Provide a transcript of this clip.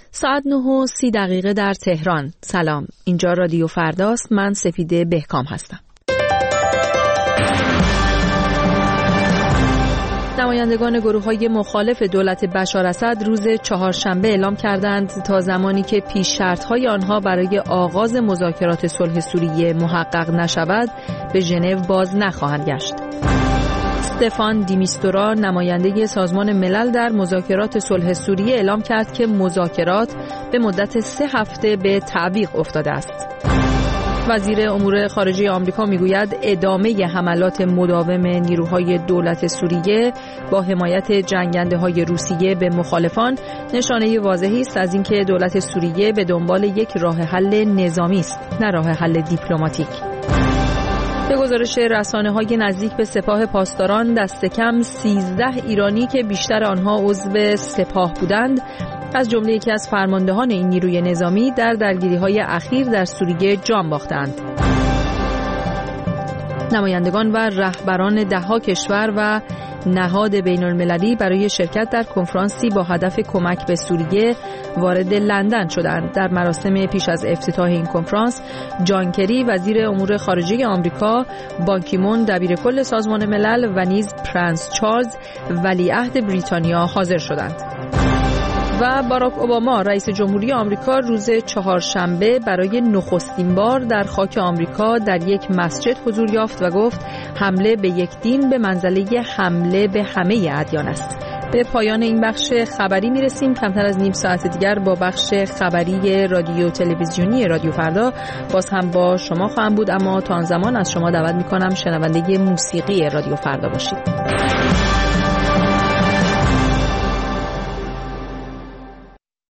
ساعت 9:30 در تهران. سلام، اینجا رادیو فرداست. من سپیده بهکام هستم. نمایندگان گروه‌های مخالف دولت بشار اسد روز چهارشنبه اعلام کردند تا زمانی که پیش شرط‌های آنها برای آغاز مذاکرات صلح سوریه محقق نشود به ژنو باز نخواهند گشت. استفان دی میستورا نماینده سازمان ملل در مذاکرات صلح سوریه اعلام کرد که مذاکرات به مدت 3 هفته به تعویق افتاده است. وزیر امور خارجه آمریکا میگوید ادامه حملات مداوم نیروهای دولت سوریه با حمایت جنگنده‌های روسیه به مخالفان نشانه واضحی است از اینکه دولت سوریه به دنبال یک راه حل نظامی است، نه راه حل دیپلماتیک. به گزارش رسانه‌های نزدیک به سپاه پاسداران، دست کم 13 ایرانی که بیشتر آنها عضو سپاه بودند، از جمله یکی از فرماندهان این نیروی نظامی، در درگیری‌های اخیر در سوریه جان باختند. نمایندگان و رهبران ده‌ها کشور و نهاد بین‌المللی برای شرکت در کنفرانسی با هدف کمک به سوریه وارد لندن شدند. در مراسم پیش از افتتاح این کنفرانس، جان کری وزیر امور خارجه آمریکا، بان کی مون دبیرکل سازمان ملل و نیز پرنس چارلز ولیعهد بریتانیا حاضر شدند. و باراک اوباما رئیس جمهوری آمریکا روز چهارشنبه برای نخستین بار در خاک آمریکا در یک مسجد حضور یافت و گفت حمله به یک دین به منزله حمله به همه ادیان است. به پایان این بخش خبری میرسیم. کمتر از نیم ساعت دیگر با بخش خبری رادیو تلویزیونی رادیو فردا باز هم با شما خواهم بود، اما تا آن زمان از شما دعوت میکنم شنونده موسیقی رادیو فردا باشید.